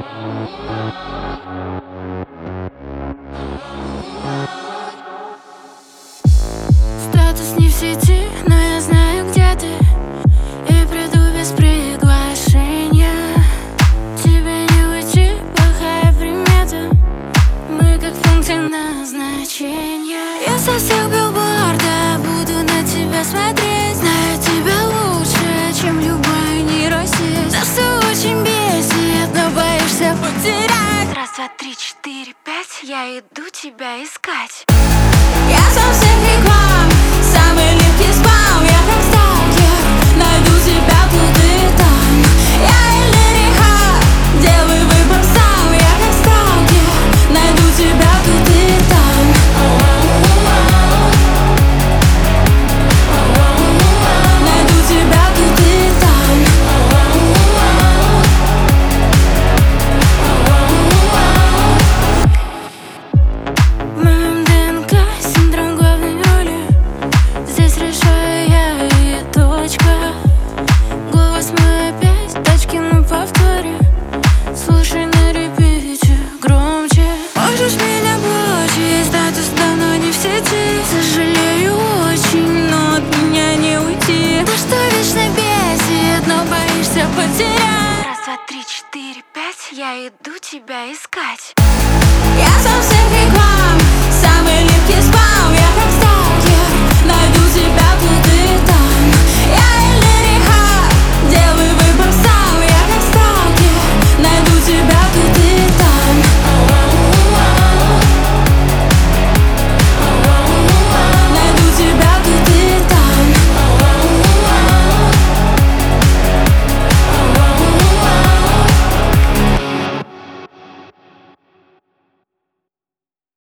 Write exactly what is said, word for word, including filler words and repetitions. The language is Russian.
Статус не в сети, но я знаю, где ты, и приду без приглашения. Тебе не уйти, плохая примета. Мы как пункты назначения. Я со всех билборда буду на тебя смотреть. Знаю тебя лучше, чем любая нейросеть. Да что очень бесит, но боишься потерять. Раз, два, три, четыре, пять, я иду тебя искать. Я со всех реклам, самый легкий спам. Я как сталкер, найду тебя тут и там. Я или реха, делай выбор сам. Я как сталкер, найду тебя тут и там. Найду тебя тут и там. В моем ДНК синдром главной роли. Здесь решаю я и точка. Голос мой опять, тачки на повторе. Слушай на репите громче. Можешь меня блочить, статус давно не в сети. Сожалею очень, но от меня не уйти. Да что вечно бесит, но боишься потерять. Раз, два, три, четыре, пять, я иду тебя искать. Я со всех реклам,